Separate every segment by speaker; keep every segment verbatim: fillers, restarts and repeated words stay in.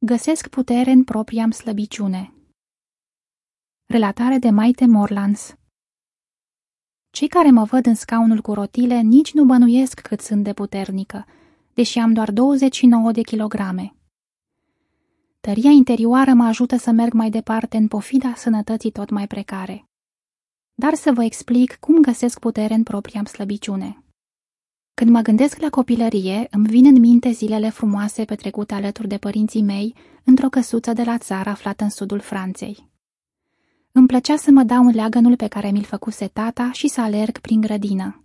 Speaker 1: Găsesc putere în propria-mi slăbiciune. Relatare de Maite Morlands. Cei care mă văd în scaunul cu rotile nici nu bănuiesc cât sunt de puternică, deși am doar douăzeci și nouă de kilograme. Tăria interioară mă ajută să merg mai departe în pofida sănătății tot mai precare. Dar să vă explic cum găsesc putere în propria-mi slăbiciune. Când mă gândesc la copilărie, îmi vin în minte zilele frumoase petrecute alături de părinții mei într-o căsuță de la țară aflată în sudul Franței. Îmi plăcea să mă dau în leagănul pe care mi-l făcuse tata și să alerg prin grădină.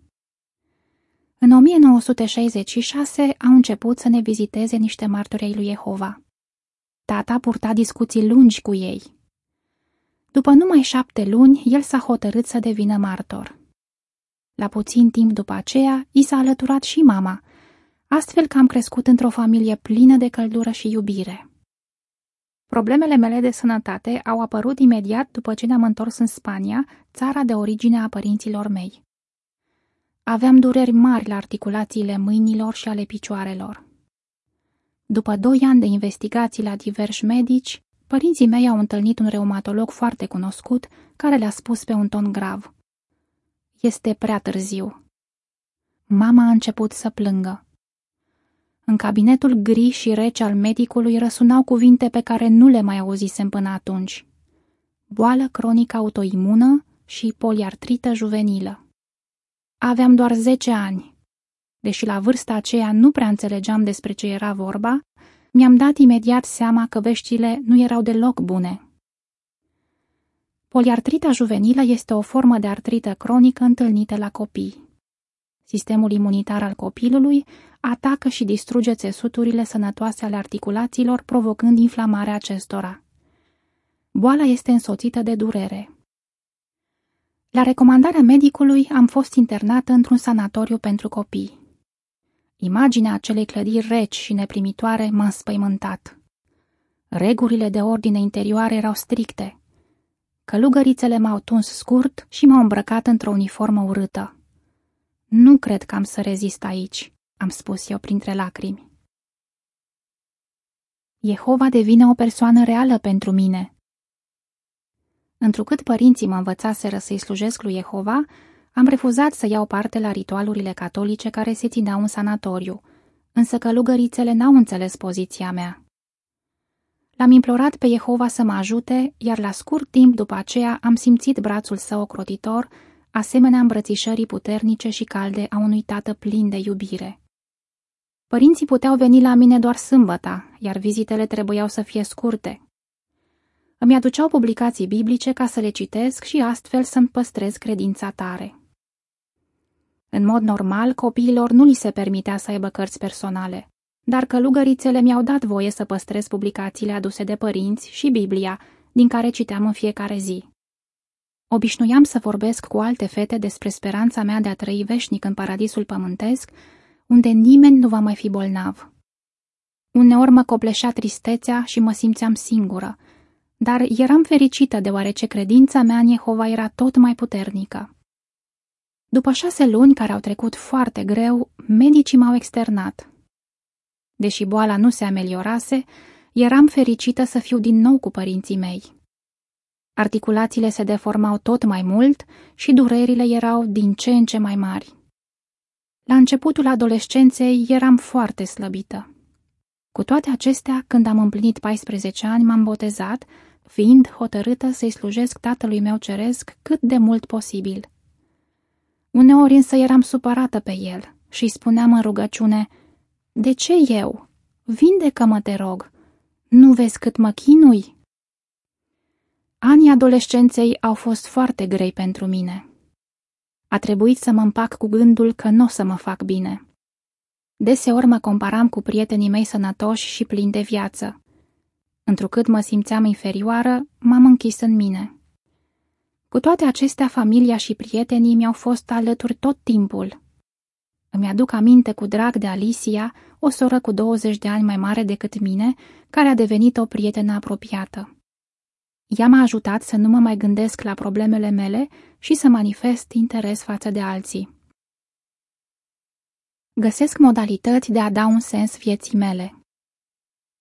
Speaker 1: În o mie nouă sute șaizeci și șase au început să ne viziteze niște martori ai lui Jehova. Tata purta discuții lungi cu ei. După numai șapte luni, el s-a hotărât să devină martor. La puțin timp după aceea, i s-a alăturat și mama, astfel că am crescut într-o familie plină de căldură și iubire. Problemele mele de sănătate au apărut imediat după ce ne-am întors în Spania, țara de origine a părinților mei. Aveam dureri mari la articulațiile mâinilor și ale picioarelor. După doi ani de investigații la diversi medici, părinții mei au întâlnit un reumatolog foarte cunoscut care le-a spus pe un ton grav: "Este prea târziu." Mama a început să plângă. În cabinetul gri și rece al medicului răsunau cuvinte pe care nu le mai auzisem până atunci: boală cronică autoimună și poliartrită juvenilă. Aveam doar zece ani. Deși la vârsta aceea nu prea înțelegeam despre ce era vorba, mi-am dat imediat seama că veștile nu erau deloc bune. Poliartrita juvenilă este o formă de artrită cronică întâlnită la copii. Sistemul imunitar al copilului atacă și distruge țesuturile sănătoase ale articulațiilor, provocând inflamarea acestora. Boala este însoțită de durere. La recomandarea medicului am fost internată într-un sanatoriu pentru copii. Imaginea acelei clădiri reci și neprimitoare m-a înspăimântat. Regulile de ordine interioară erau stricte. Călugărițele m-au tuns scurt și m-au îmbrăcat într-o uniformă urâtă. "Nu cred că am să rezist aici," am spus eu printre lacrimi. Jehova devine o persoană reală pentru mine. Întrucât părinții mă învățaseră să-i slujesc lui Jehova, am refuzat să iau parte la ritualurile catolice care se țineau în sanatoriu, însă călugărițele n-au înțeles poziția mea. L-am implorat pe Jehova să mă ajute, iar la scurt timp după aceea am simțit brațul său ocrotitor, asemenea îmbrățișării puternice și calde a unui tată plin de iubire. Părinții puteau veni la mine doar sâmbăta, iar vizitele trebuiau să fie scurte. Îmi aduceau publicații biblice ca să le citesc și astfel să-mi păstrez credința tare. În mod normal, copiilor nu li se permitea să aibă cărți personale, dar călugărițele mi-au dat voie să păstrez publicațiile aduse de părinți și Biblia, din care citeam în fiecare zi. Obișnuiam să vorbesc cu alte fete despre speranța mea de a trăi veșnic în paradisul pământesc, unde nimeni nu va mai fi bolnav. Uneori mă copleșea tristețea și mă simțeam singură, dar eram fericită deoarece credința mea în Jehova era tot mai puternică. După șase luni care au trecut foarte greu, medicii m-au externat. Deși boala nu se ameliorase, eram fericită să fiu din nou cu părinții mei. Articulațiile se deformau tot mai mult și durerile erau din ce în ce mai mari. La începutul adolescenței eram foarte slăbită. Cu toate acestea, când am împlinit paisprezece ani, m-am botezat, fiind hotărâtă să-i slujesc Tatălui meu ceresc cât de mult posibil. Uneori însă eram supărată pe el și îi spuneam în rugăciune: "De ce eu? Vindecă-mă, te rog! Nu vezi cât mă chinui?" Anii adolescenței au fost foarte grei pentru mine. A trebuit să mă împac cu gândul că nu o să mă fac bine. Deseori mă comparam cu prietenii mei sănătoși și plini de viață. Întrucât mă simțeam inferioară, m-am închis în mine. Cu toate acestea, familia și prietenii mi-au fost alături tot timpul. Îmi aduc aminte cu drag de Alicia, o soră cu douăzeci de ani mai mare decât mine, care a devenit o prietenă apropiată. Ea m-a ajutat să nu mă mai gândesc la problemele mele și să manifest interes față de alții. Găsesc modalități de a da un sens vieții mele.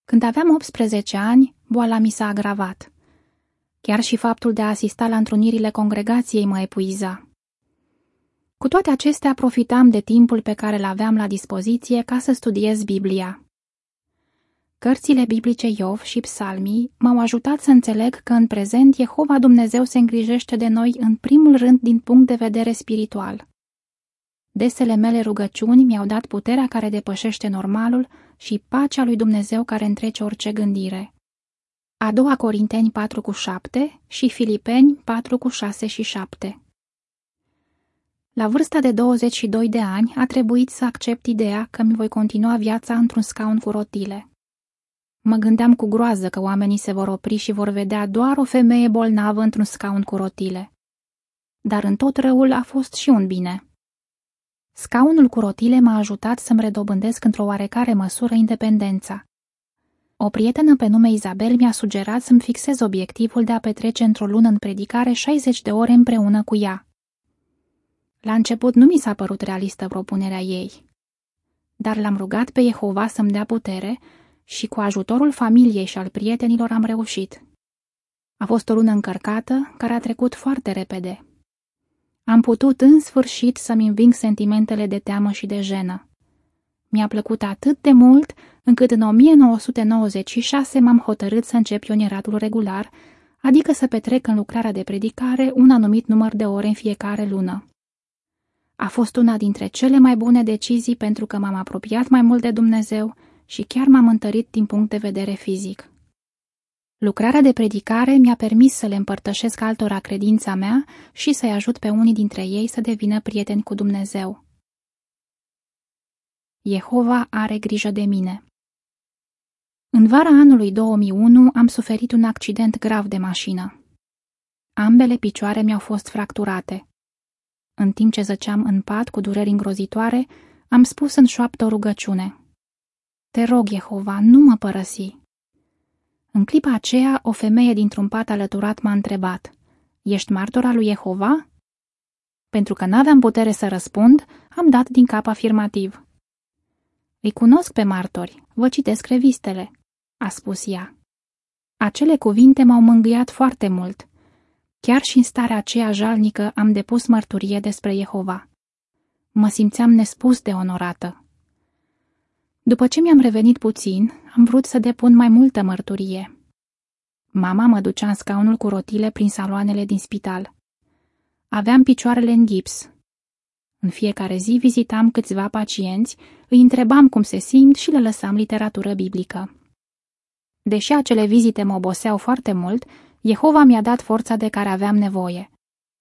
Speaker 1: Când aveam optsprezece ani, boala mi s-a agravat. Chiar și faptul de a asista la întrunirile congregației mă epuiza. Cu toate acestea, profitam de timpul pe care îl aveam la dispoziție ca să studiez Biblia. Cărțile biblice Iov și Psalmii m-au ajutat să înțeleg că în prezent Jehova Dumnezeu se îngrijește de noi în primul rând din punct de vedere spiritual. Desele mele rugăciuni mi-au dat puterea care depășește normalul și pacea lui Dumnezeu care întrece orice gândire. A doua Corinteni patru cu șapte și Filipeni patru cu șase și șapte. La vârsta de douăzeci și doi de ani a trebuit să accept ideea că mi voi continua viața într-un scaun cu rotile. Mă gândeam cu groază că oamenii se vor opri și vor vedea doar o femeie bolnavă într-un scaun cu rotile. Dar în tot răul a fost și un bine. Scaunul cu rotile m-a ajutat să-mi redobândesc într-o oarecare măsură independența. O prietenă pe nume Izabel mi-a sugerat să-mi fixez obiectivul de a petrece într-o lună în predicare șaizeci de ore împreună cu ea. La început nu mi s-a părut realistă propunerea ei, dar l-am rugat pe Jehova să-mi dea putere și cu ajutorul familiei și al prietenilor am reușit. A fost o lună încărcată, care a trecut foarte repede. Am putut în sfârșit să-mi înving sentimentele de teamă și de jenă. Mi-a plăcut atât de mult, încât în o mie nouă sute nouăzeci și șase m-am hotărât să încep pionieratul regular, adică să petrec în lucrarea de predicare un anumit număr de ore în fiecare lună. A fost una dintre cele mai bune decizii pentru că m-am apropiat mai mult de Dumnezeu și chiar m-am întărit din punct de vedere fizic. Lucrarea de predicare mi-a permis să le împărtășesc altora credința mea și să-i ajut pe unii dintre ei să devină prieteni cu Dumnezeu. Jehova are grijă de mine. În vara anului două mii unu am suferit un accident grav de mașină. Ambele picioare mi-au fost fracturate. În timp ce zăceam în pat cu dureri îngrozitoare, am spus în șoaptă o rugăciune. Te rog, Jehova, nu mă părăsi. În clipa aceea, o femeie dintr-un pat alăturat m-a întrebat, ești martora lui Jehova? Pentru că n-aveam putere să răspund, am dat din cap afirmativ. Îi cunosc pe martori, vă citesc revistele, a spus ea. Acele cuvinte m-au mângâiat foarte mult. Chiar și în starea aceea jalnică am depus mărturie despre Jehova. Mă simțeam nespus de onorată. După ce mi-am revenit puțin, am vrut să depun mai multă mărturie. Mama mă ducea în scaunul cu rotile prin saloanele din spital. Aveam picioarele în gips. În fiecare zi vizitam câțiva pacienți, îi întrebam cum se simt și le lăsam literatură biblică. Deși acele vizite mă oboseau foarte mult, Jehova mi-a dat forța de care aveam nevoie.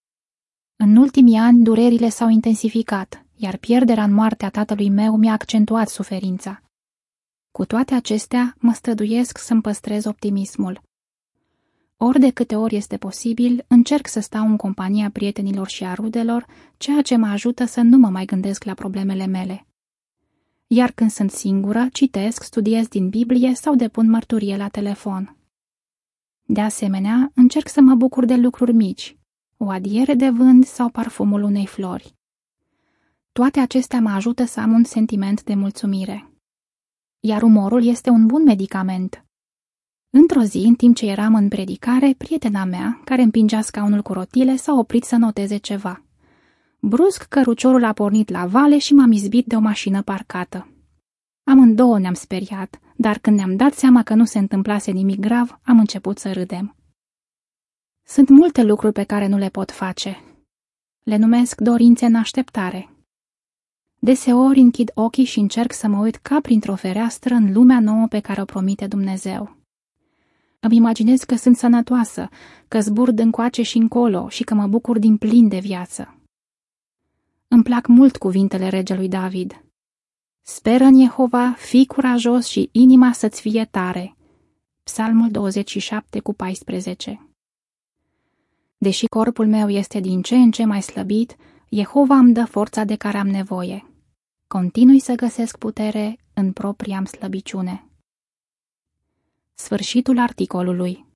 Speaker 1: În ultimii ani, durerile s-au intensificat, iar pierderea în moartea tatălui meu mi-a accentuat suferința. Cu toate acestea, mă străduiesc să-mi păstrez optimismul. Ori de câte ori este posibil, încerc să stau în compania prietenilor și a rudelor, ceea ce mă ajută să nu mă mai gândesc la problemele mele. Iar când sunt singură, citesc, studiez din Biblie sau depun mărturie la telefon. De asemenea, încerc să mă bucur de lucruri mici, o adiere de vânt sau parfumul unei flori. Toate acestea mă ajută să am un sentiment de mulțumire. Iar umorul este un bun medicament. Într-o zi, în timp ce eram în predicare, prietena mea, care împingea scaunul cu rotile, s-a oprit să noteze ceva. Brusc, căruciorul a pornit la vale și m-am izbit de o mașină parcată. Amândouă ne-am speriat, dar când ne-am dat seama că nu se întâmplase nimic grav, am început să râdem. Sunt multe lucruri pe care nu le pot face. Le numesc dorințe în așteptare. Deseori închid ochii și încerc să mă uit ca printr-o fereastră în lumea nouă pe care o promite Dumnezeu. Îmi imaginez că sunt sănătoasă, că zbur încoace și încolo și că mă bucur din plin de viață. Îmi plac mult cuvintele regelui David. Speră în Jehova, fii curajos și inima să-ți fie tare. Psalmul douăzeci și șapte cu paisprezece. Deși corpul meu este din ce în ce mai slăbit, Jehova îmi dă forța de care am nevoie. Continui să găsesc putere în propria-mi slăbiciune. Sfârșitul articolului.